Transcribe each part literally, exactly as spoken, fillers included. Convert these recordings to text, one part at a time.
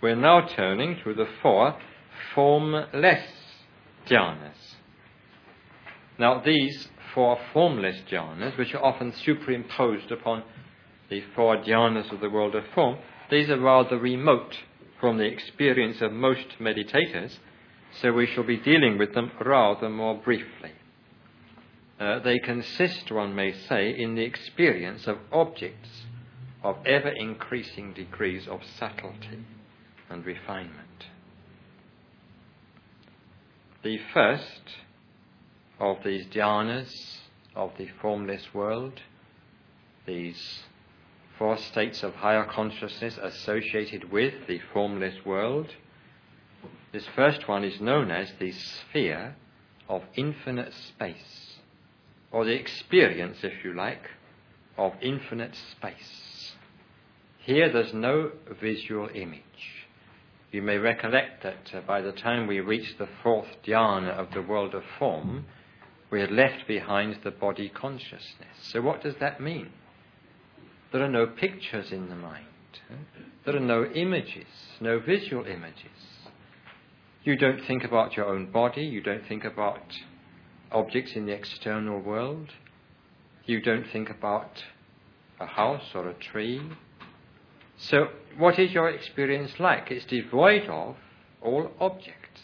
we're now turning to the four formless jhanas. Now, these four formless jhanas, which are often superimposed upon the four jhanas of the world of form, these are rather remote from the experience of most meditators, so we shall be dealing with them rather more briefly. Uh, they consist, one may say, in the experience of objects of ever-increasing degrees of subtlety and refinement. The first of these jhanas of the formless world, these four states of higher consciousness associated with the formless world, this first one is known as the sphere of infinite space, or the experience, if you like, of infinite space. Here there's no visual image. You may recollect that uh, by the time we reached the fourth jhana of the world of form, we had left behind the body consciousness. So what does that mean? There are no pictures in the mind. Huh? There are no images, no visual images. You don't think about your own body. You don't think about objects in the external world. You don't think about a house or a tree. So what is your experience like? It's devoid of all objects.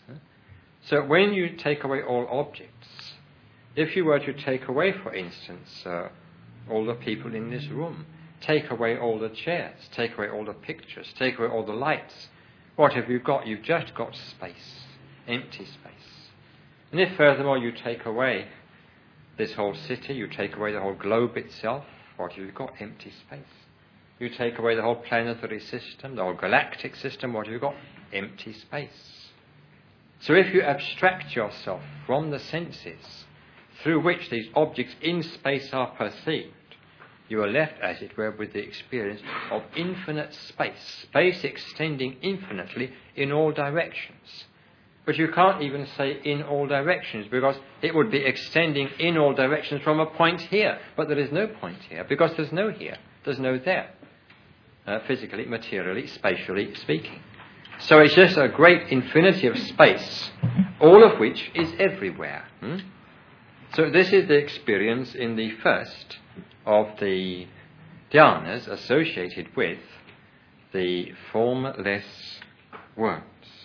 So when you take away all objects, if you were to take away, for instance, uh, all the people in this room, take away all the chairs, take away all the pictures, take away all the lights, what have you got? You've just got space, empty space. And if furthermore you take away this whole city, you take away the whole globe itself, what have you got? Empty space. You take away the whole planetary system, the whole galactic system, what have you got? Empty space. So if you abstract yourself from the senses through which these objects in space are perceived, you are left, as it were, with the experience of infinite space, space extending infinitely in all directions. But you can't even say in all directions, because it would be extending in all directions from a point here. But there is no point here, because there's no here, there's no there. Uh, physically, materially, spatially speaking. So it's just a great infinity of space, all of which is everywhere. Hmm? So this is the experience in the first of the dhyanas associated with the formless worlds.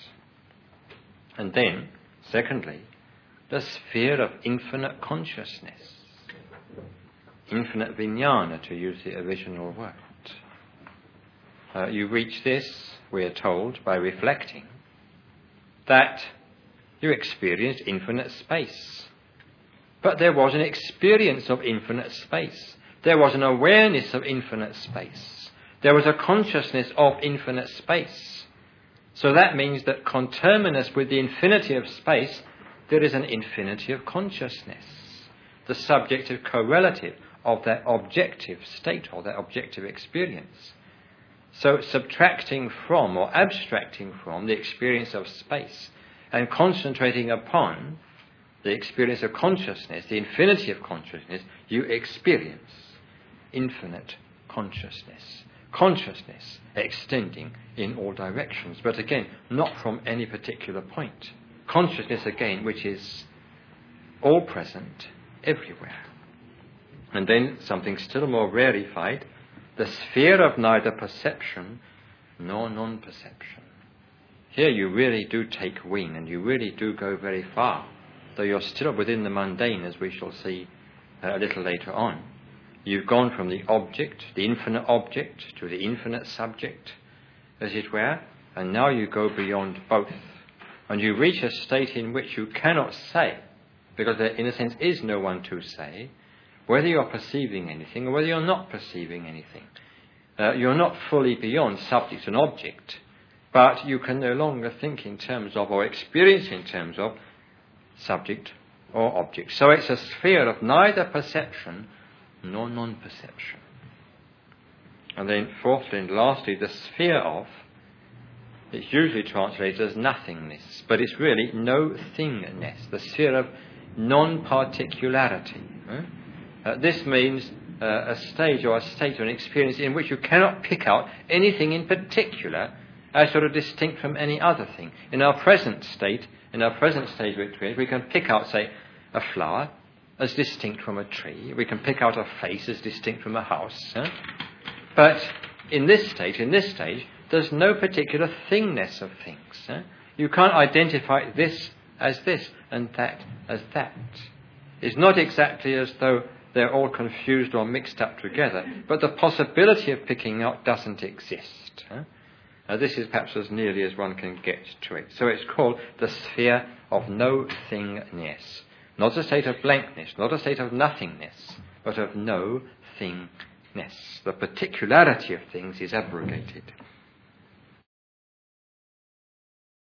And then, secondly, the sphere of infinite consciousness, infinite vijnana, to use the original word. Uh, you reach this, we are told, by reflecting that you experienced infinite space. But there was an experience of infinite space. There was an awareness of infinite space. There was a consciousness of infinite space. So that means that conterminous with the infinity of space, there is an infinity of consciousness, the subjective correlative of that objective state or that objective experience. So subtracting from or abstracting from the experience of space and concentrating upon the experience of consciousness, the infinity of consciousness, you experience infinite consciousness. Consciousness extending in all directions, but again, not from any particular point. Consciousness, again, which is all present everywhere. And then something still more rarefied, the sphere of neither perception nor non-perception. Here you really do take wing, and you really do go very far, though you're still within the mundane, as we shall see uh, a little later on. You've gone from the object, the infinite object, to the infinite subject, as it were, and now you go beyond both. And you reach a state in which you cannot say, because there, in a sense, is no one to say, whether you're perceiving anything or whether you're not perceiving anything. Uh, you're not fully beyond subject and object, but you can no longer think in terms of or experience in terms of subject or object. So it's a sphere of neither perception nor non-perception. And then fourthly and lastly, the sphere of, it's usually translated as nothingness, but it's really no thingness, the sphere of non-particularity. Huh? Uh, this means uh, a stage or a state or an experience in which you cannot pick out anything in particular as sort of distinct from any other thing. In our present state, in our present state of experience, we can pick out, say, a flower as distinct from a tree. We can pick out a face as distinct from a house. Huh? But in this stage, in this stage, there's no particular thingness of things. Huh? You can't identify this as this and that as that. It's not exactly as though they're all confused or mixed up together, but the possibility of picking out doesn't exist. Huh? Now, this is perhaps as nearly as one can get to it. So it's called the sphere of no thingness. Not a state of blankness, not a state of nothingness, but of no thingness. The particularity of things is abrogated.